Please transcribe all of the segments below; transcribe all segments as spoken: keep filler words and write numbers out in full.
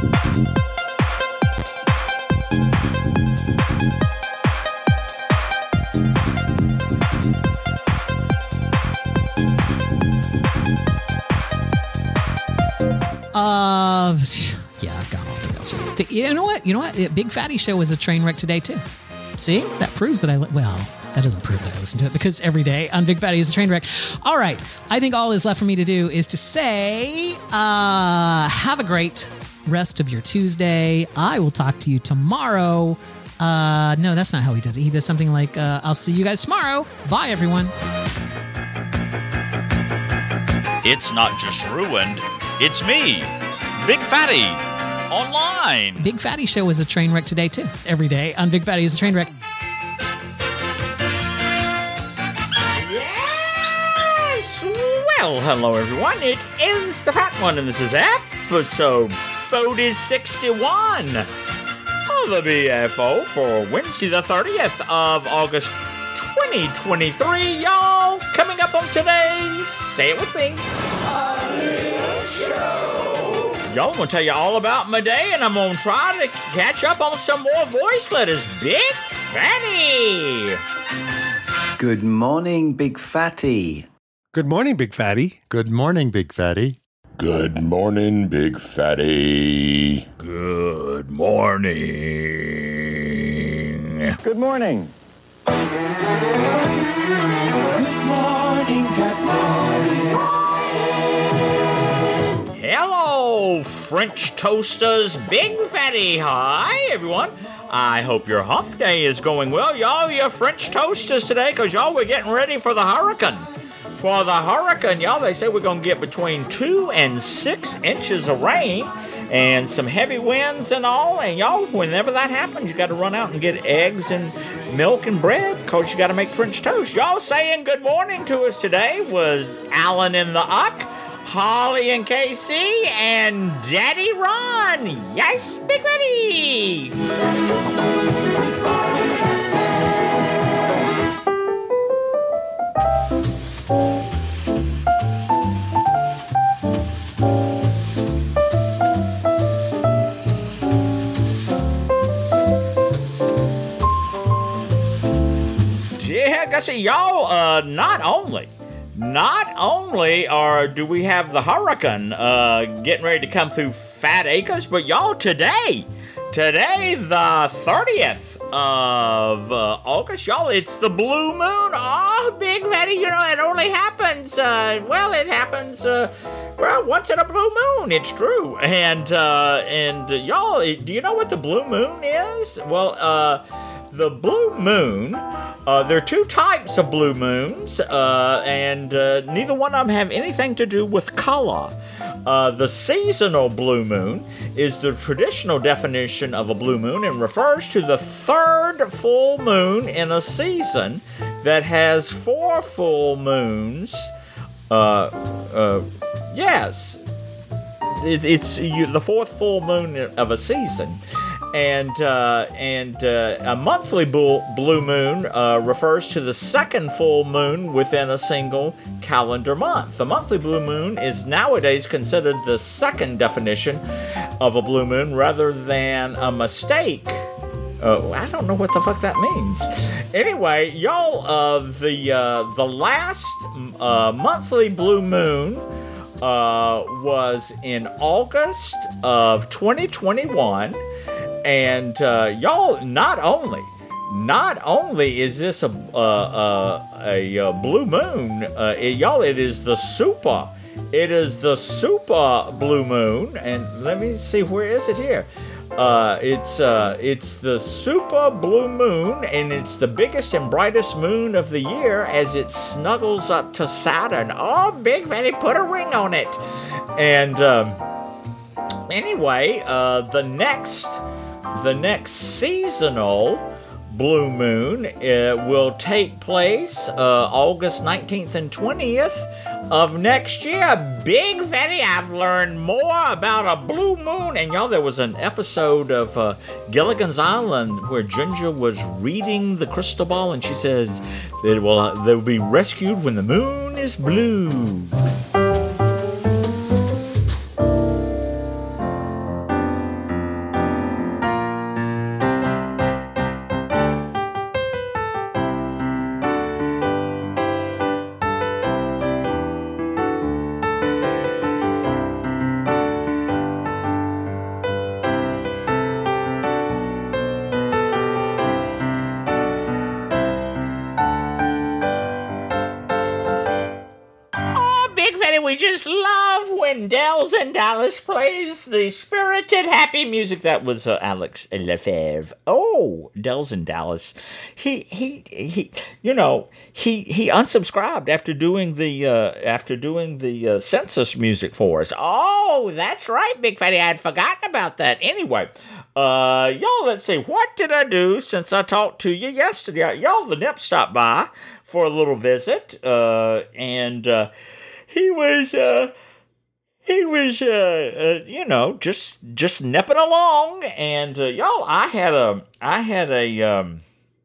Uh, yeah, I've gone off the rails here. You know what? You know what? Big Fatty Show was a train wreck today, too. See? That proves that I... Li- well, that doesn't prove that I listen to it, because every day on Big Fatty is a train wreck. All right. I think all is left for me to do is to say, uh, have a great rest of your Tuesday. I will talk to you tomorrow. Uh, no, that's not how he does it. He does something like, uh, I'll see you guys tomorrow. Bye, everyone. It's not just ruined. It's me, Big Fatty, online. Big Fatty Show is a train wreck today, too. Every day on Big Fatty is a train wreck. Yes! Well, hello, everyone. It is the Fat One, and this is episode forty sixty-one of the B F O for Wednesday, the thirtieth of August, twenty twenty-three. Y'all, coming up on today's Say It With Me Show. Y'all, I'm going to tell you all about my day, and I'm going to try to catch up on some more voice letters. Big Fatty! Good morning, Big Fatty. Good morning, Big Fatty. Good morning, Big Fatty. Good morning, Big Fatty. Good morning. Good morning. Hello, French toasters, Big Fatty. Hi, everyone. I hope your hump day is going well. Y'all, your French toasters today, because y'all, we're getting ready for the hurricane. For the hurricane, y'all, they say we're going to get between two and six inches of rain and some heavy winds and all. And y'all, whenever that happens, you got to run out and get eggs and milk and bread, because you got to make French toast. Y'all saying good morning to us today was Alan in the Uck, Holly and K C, and Daddy Ron. Yes, Big Betty. Yeah, I see y'all. Uh, not only. Not only are do we have the hurricane uh, getting ready to come through Fat Acres, but y'all, today, today the thirtieth of uh, August, y'all, it's the blue moon. Oh, Big Fatty, you know, it only happens, uh, well, it happens, uh, well, once in a blue moon, it's true. And, uh, and uh, y'all, do you know what the blue moon is? Well, uh, the blue moon, uh, there are two types of blue moons, uh, and uh, neither one of them have anything to do with color. Uh, the seasonal blue moon is the traditional definition of a blue moon and refers to the third full moon in a season that has four full moons. Uh, uh, yes, it, it's you, the fourth full moon of a season. And uh, and uh, a monthly blue, blue moon uh, refers to the second full moon within a single calendar month. The monthly blue moon is nowadays considered the second definition of a blue moon rather than a mistake. Uh, I don't know what the fuck that means. Anyway, y'all, uh, the uh, the last uh, monthly blue moon uh, was in August of twenty twenty-one. And uh, y'all, not only, not only is this a uh, uh, a, a blue moon, uh, it, y'all, it is the super, it is the super blue moon. And let me see, where is it here? Uh, it's uh, it's the super blue moon, and it's the biggest and brightest moon of the year as it snuggles up to Saturn. Oh, Big Fatty, put a ring on it. And um, anyway, uh, the next. The next seasonal blue moon uh, will take place uh, August nineteenth and twentieth of next year. Big Fatty, I've learned more about a blue moon. And y'all, there was an episode of uh, Gilligan's Island where Ginger was reading the crystal ball, and she says that will uh, they will be rescued when the moon is blue. we just love when Dells in Dallas plays the spirited, happy music. That was uh, Alex Lefebvre. Oh, Dells in Dallas. He he he. You know, he he unsubscribed after doing the uh, after doing the uh, census music for us. Oh, that's right, Big Fatty. I had forgotten about that. Anyway. Uh, y'all, let's see. What did I do since I talked to you yesterday? Y'all, the Nip stopped by for a little visit, uh, and uh, he was, uh, he was, uh, uh, you know, just just nipping along. And uh, y'all, I had a, I had a, um,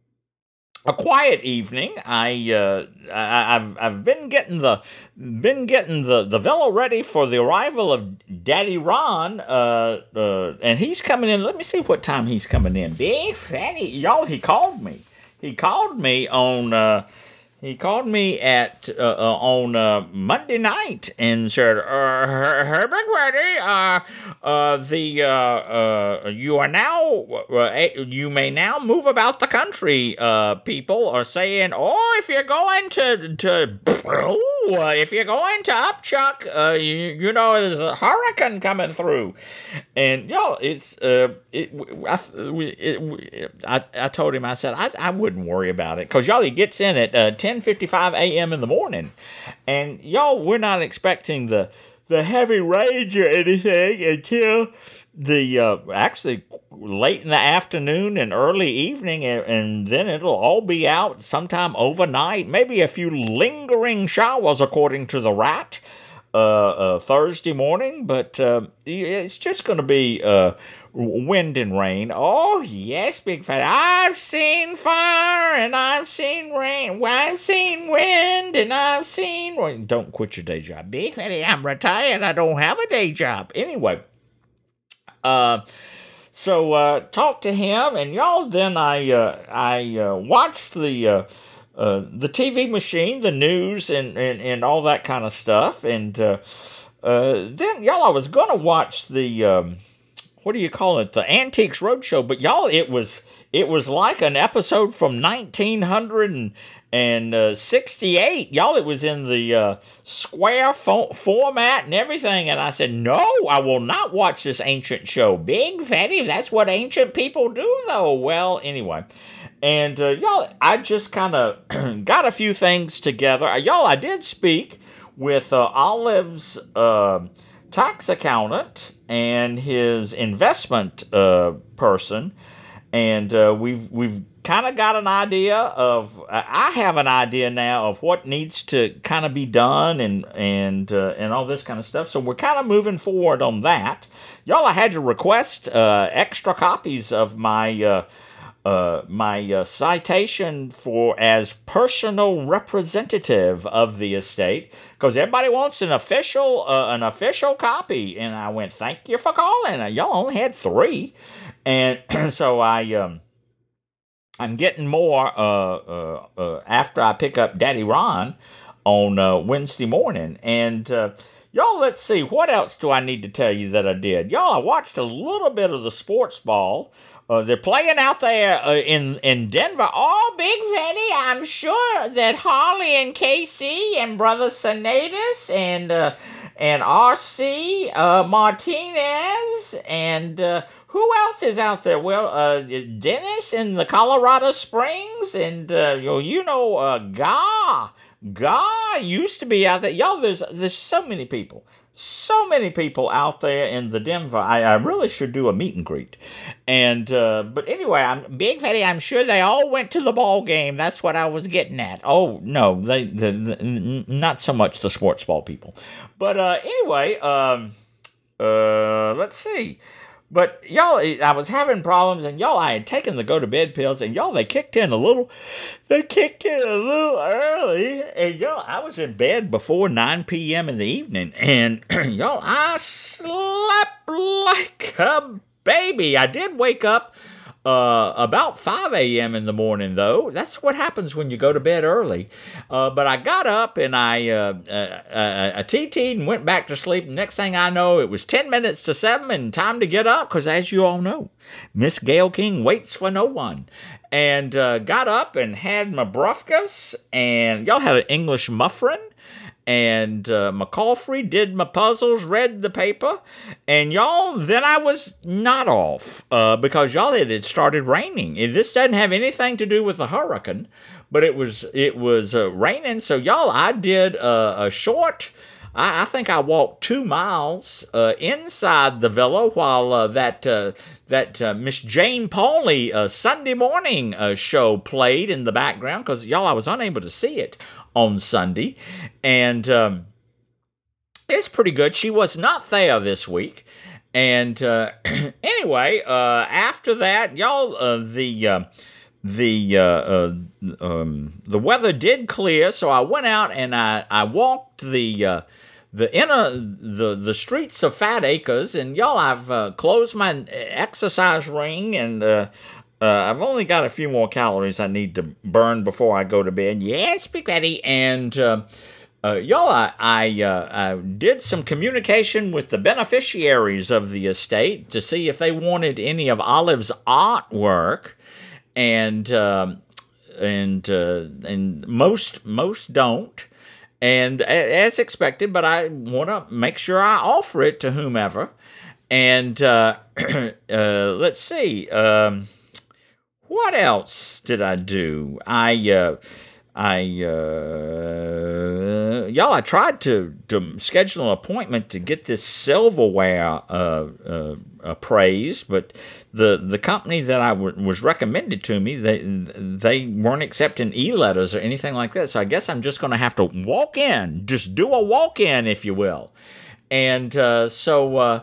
a quiet evening. I, uh, I, I've, I've been getting the, been getting the, the villa ready for the arrival of Daddy Ron, uh, uh, and he's coming in. Let me see what time he's coming in. Big Fatty, y'all, he called me. He called me on, uh, he called me at, uh, uh, on, uh, Monday night and said, uh, her, her Big Fatty, uh, uh, the, uh, uh, you are now, uh, you may now move about the country. Uh, people are saying, oh, if you're going to, to, oh, uh, if you're going to Upchuck, uh, you, you know, there's a hurricane coming through. And, y'all, it's, uh, it, I, it, I, I told him, I said, I, I wouldn't worry about it. Cause y'all, he gets in at, uh, ten fifty-five a.m. in the morning. And, y'all, we're not expecting the, the heavy rage or anything until the uh, actually late in the afternoon and early evening, and, and then it'll all be out sometime overnight. Maybe a few lingering showers, according to the rat, uh, uh, Thursday morning, but uh, it's just going to be uh, wind and rain. Oh, yes, Big Fatty. I've seen fire and I've seen rain. I've seen wind and I've seen rain. Don't quit your day job. Big Fatty, I'm retired. I don't have a day job. Anyway, uh, so uh, talk to him, and y'all, then I, uh, I uh, watched the... Uh, Uh, the T V machine, the news, and, and, and all that kind of stuff. And uh, uh, then, y'all, I was going to watch the, um, what do you call it, the Antiques Roadshow. But, y'all, it was it was like an episode from nineteen sixty-eight. Y'all, it was in the uh, square fo- format and everything. And I said, no, I will not watch this ancient show. Big Fatty, that's what ancient people do, though. Well, anyway. And, uh, y'all, I just kind of got a few things together. Uh, y'all, I did speak with uh, Olive's uh, tax accountant and his investment uh, person. And uh, we've we've kind of got an idea of, I have an idea now of what needs to kind of be done and and uh, and all this kind of stuff. So we're kind of moving forward on that. Y'all, I had to request uh, extra copies of my... Uh, Uh, my uh, citation for as personal representative of the estate, because everybody wants an official uh, an official copy, and I went, thank you for calling. Y'all only had three, and so I um I'm getting more uh, uh, uh after I pick up Daddy Ron on uh, Wednesday morning. And uh, y'all, let's see, what else do I need to tell you that I did? Y'all, I watched a little bit of the sports ball. Uh, they're playing out there uh, in, in Denver. Oh, Big Fatty, I'm sure that Harley and K C and Brother Sinatus and uh, and R C uh, Martinez and uh, who else is out there? Well, uh, Dennis in the Colorado Springs and uh, you know, you know uh, Ga. Ga used to be out there. Y'all, there's there's so many people. So many people out there in the Denver. I, I really should do a meet and greet. And uh, but anyway, I'm Big Fatty. I'm sure they all went to the ball game. That's what I was getting at. Oh no, they, the, the not so much the sports ball people. But uh, anyway, um, uh, let's see. But y'all, I was having problems, and y'all, I had taken the go-to-bed pills, and y'all, they kicked in a little, they kicked in a little early, and y'all, I was in bed before nine p.m. in the evening, and y'all, I slept like a baby. I did wake up uh, about five a.m. in the morning, though. That's what happens when you go to bed early. Uh, but I got up, and I uh, uh, uh, I T T'd and went back to sleep. Next thing I know, it was ten minutes to seven and time to get up, because as you all know, Miss Gail King waits for no one. And uh, got up and had my brufkas, and y'all had an English muffin, and uh, McCaulfrey did my puzzles, read the paper, and y'all, then I was not off uh, because y'all, it had started raining. This doesn't have anything to do with the hurricane, but it was it was uh, raining. So y'all, I did uh, a short. I, I think I walked two miles uh, inside the villa while uh, that uh, that uh, Miss Jane Pauley uh, Sunday morning uh, show played in the background because y'all, I was unable to see it on Sunday, and um, it's pretty good. She was not there this week, and uh, anyway, uh, after that, y'all, uh, the uh, the uh, uh, um, the weather did clear, so I went out and I I walked the. Uh, The inner the the streets of Fat Acres, and y'all, I've uh, closed my exercise ring, and uh, uh, I've only got a few more calories I need to burn before I go to bed. Yes, Big Fatty, and uh, uh, y'all, I I, uh, I did some communication with the beneficiaries of the estate to see if they wanted any of Olive's artwork, and um, and uh, and most most don't. And as expected, but I want to make sure I offer it to whomever. And uh, uh, let's see, um, what else did I do? I, uh, I, uh, y'all, I tried to, to schedule an appointment to get this silverware uh, uh, appraised, but the the company that I w- was recommended to me, they they weren't accepting e-letters or anything like that. So I guess I'm just going to have to walk in, just do a walk-in, if you will. And uh, so uh,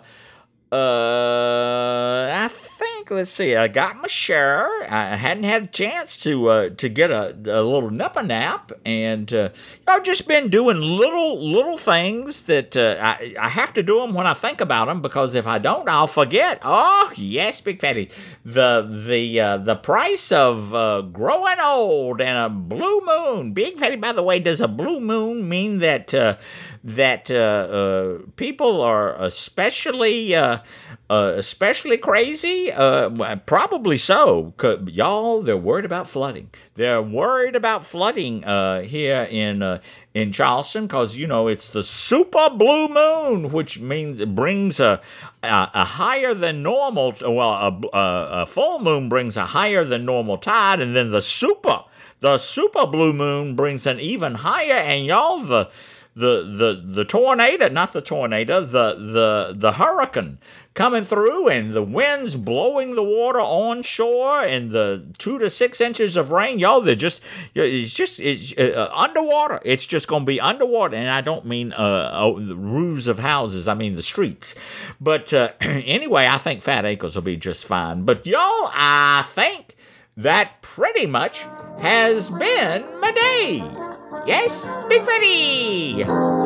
uh, I think, let's see, I got my share. I hadn't had a chance to uh, to get a, a little nipper nap, and uh, I've just been doing little little things that uh, I I have to do them when I think about them, because if I don't, I'll forget. Oh yes, Big Fatty, the the uh, the price of uh, growing old and a blue moon. Big Fatty, by the way, does a blue moon mean that uh, that uh, uh, people are especially uh, uh, especially crazy? Uh, probably so. 'Cause y'all, they're worried about flooding. They're worried about flooding uh, here in uh, in Charleston, because you know it's the super blue moon, which means it brings a a, a higher than normal. Well, a, a, a full moon brings a higher than normal tide, and then the super the super blue moon brings an even higher. And y'all, the the the the tornado, not the tornado, the the the hurricane coming through, and the winds blowing the water onshore, and the two to six inches of rain, y'all, they're just, it's just, it's uh, underwater. It's just going to be underwater. And I don't mean uh, oh, the roofs of houses. I mean the streets. But uh, anyway, I think Fat Acres will be just fine. But y'all, I think that pretty much has been my day. Yes, Big Fatty!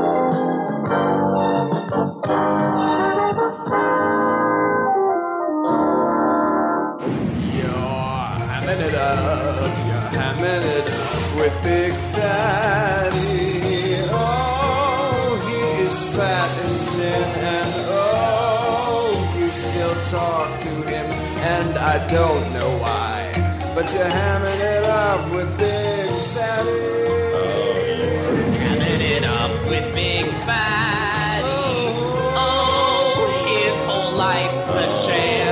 Hamming it up, you're hamming it up with Big Fatty. Oh, he is fat as sin, and oh, you still talk to him, and I don't know why, but you're hamming it up with Big Fatty. Oh, you're hamming it up with Big Fatty. Oh, his whole life's a sham.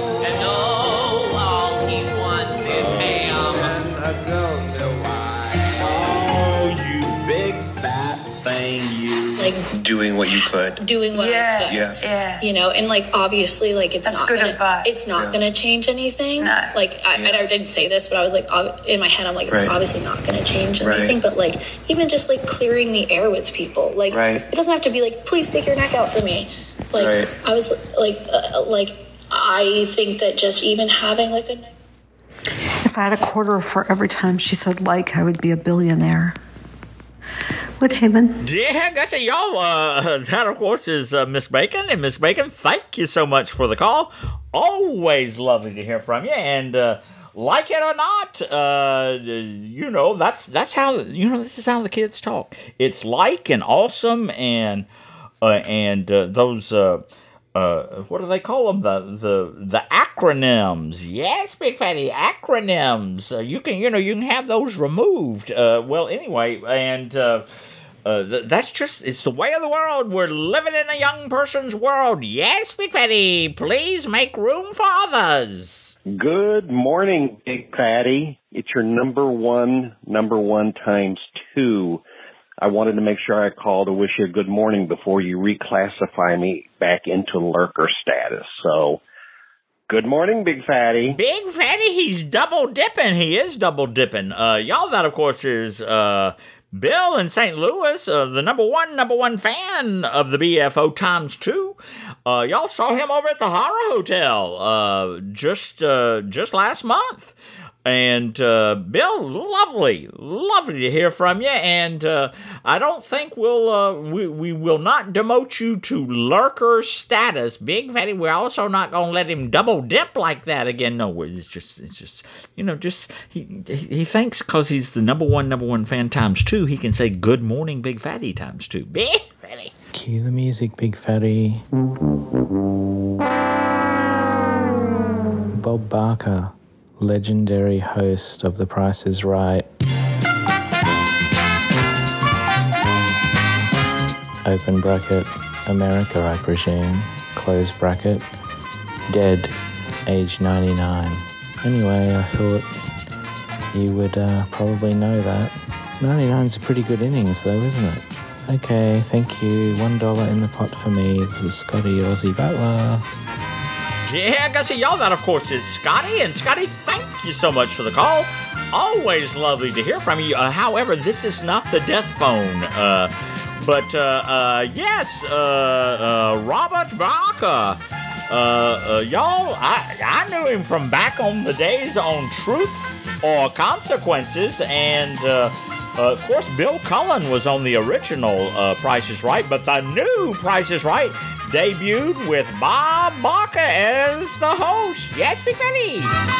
I don't know why. Oh, you big fat thing, you. Like doing what you could. Doing what yeah, I could. Yeah. Yeah. You know, and like obviously like it's That's not good gonna advice. it's not Yeah. gonna change anything. No. Like I, Yeah. I didn't say this, but I was like ob- in my head I'm like Right. it's obviously not gonna change Right. anything. But like even just like clearing the air with people. Like Right. it doesn't have to be like, please stick your neck out for me. Like Right. I was like uh, like I think that just even having like a If I had a quarter for every time she said like, I would be a billionaire. What, Heyman? Yeah, that's it, y'all. Uh, that, of course, is uh, Miss Bacon. And Miss Bacon, thank you so much for the call. Always lovely to hear from you. And uh, like it or not, uh, you know, that's that's how, you know, this is how the kids talk. It's like and awesome and, uh, and uh, those... Uh, Uh, what do they call them? The the the acronyms. Yes, Big Fatty, acronyms. Uh, you can you know you can have those removed. Uh, well, anyway, and uh, Uh, th- that's just, it's the way of the world. We're living in a young person's world. Yes, Big Fatty, please make room for others. Good morning, Big Fatty. It's your number one, number one times two. I wanted to make sure I called to wish you a good morning before you reclassify me back into lurker status. So, good morning, Big Fatty. Big Fatty, he's double dipping. He is double dipping. Uh, y'all, that, of course, is uh, Bill in Saint Louis, uh, the number one, number one fan of the B F O times two. Uh, y'all saw him over at the Horror Hotel uh, just uh, just last month. And, uh, Bill, lovely, lovely to hear from you. And, uh, I don't think we'll, uh, we, we will not demote you to lurker status. Big Fatty, we're also not going to let him double dip like that again. No, it's just, it's just, you know, just, he, he thinks because he's the number one, number one fan times two, he can say good morning, Big Fatty times two. Big Fatty. Cue the music, Big Fatty. Bob Barker, legendary host of The Price is Right. Open bracket, America, I presume. Close bracket, dead, age ninety-nine. Anyway, I thought you would uh, probably know that. ninety-nine's a pretty good innings, though, isn't it? Okay, thank you. One dollar in the pot for me. This is Scotty Aussie Butler. Yeah, Gussie, y'all, that, of course, is Scotty. And, Scotty, thank you so much for the call. Always lovely to hear from you. Uh, however, this is not the death phone. Uh, but, uh, uh, yes, uh, uh, Robert Barker. Uh, uh, y'all, I, I knew him from back on the days on Truth or Consequences. And, uh, uh, of course, Bill Cullen was on the original uh, Price is Right. But the new Price is Right debuted with Bob Barker as the host. Yes, Big Fatty.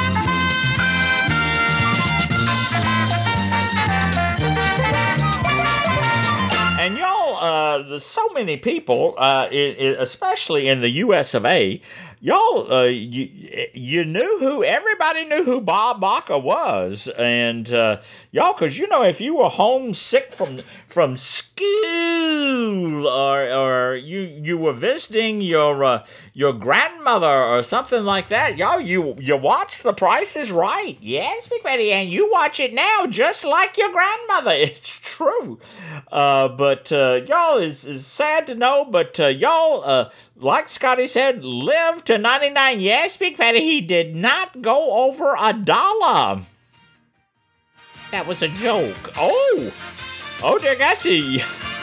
And y'all, uh, there's so many people, uh, I- I- especially in the U S of A, y'all, uh, you, you knew who, everybody knew who Bob Barker was. And, uh, y'all, because, you know, if you were homesick from from school or or you you were visiting your uh, your grandmother or something like that, y'all, you you watch The Price is Right. Yes, Big Fatty, and you watch it now just like your grandmother. It's true. Uh, but, uh, y'all, it's, it's sad to know, but, uh, y'all, uh, like Scotty said, live to ninety-nine. Yes, Big Fatty, he did not go over a dollar. That was a joke. Oh! Oh, dear Gussie.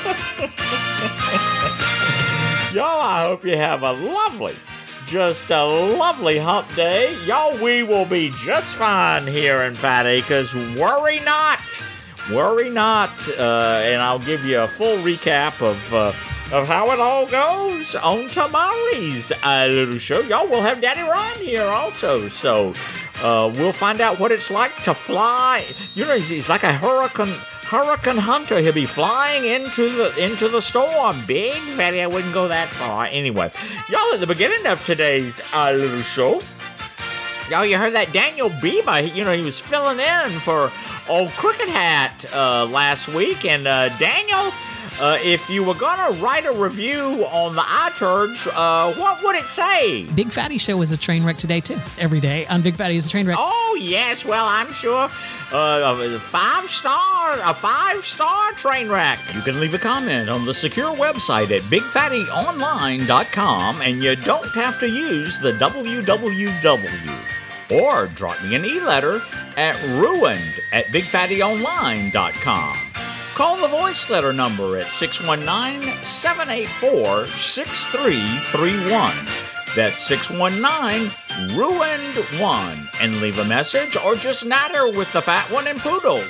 Y'all, I hope you have a lovely, just a lovely hump day. Y'all, we will be just fine here in Fat Acres. Worry not. Worry not. Uh, and I'll give you a full recap of... Uh, of how it all goes on tomorrow's uh, little show. Y'all, will have Daddy Ron here also, so uh, we'll find out what it's like to fly. You know, he's, he's like a hurricane hurricane hunter. He'll be flying into the into the storm. Big Fatty, I wouldn't go that far. Anyway, y'all, at the beginning of today's uh, little show, y'all, you heard that Daniel Bieber, you know, he was filling in for old Cricket Hat uh, last week, and uh, Daniel... Uh, if you were gonna write a review on the iTurge, uh, what would it say? Big Fatty Show is a train wreck today, too. Every day on Big Fatty is a train wreck. Oh, yes. Well, I'm sure uh, a five-star, a five-star train wreck. You can leave a comment on the secure website at big fatty online dot com, and you don't have to use the w w w. Or drop me an e-letter at ruined at big fatty online dot com. Call the voice letter number at six one nine, seven eight four, six three three one. That's six one nine, ruined one. And leave a message or just natter with the fat one and poodle.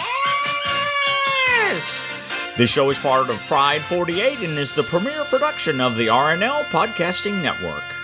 Yes! This show is part of Pride forty-eight and is the premier production of the R N L Podcasting Network.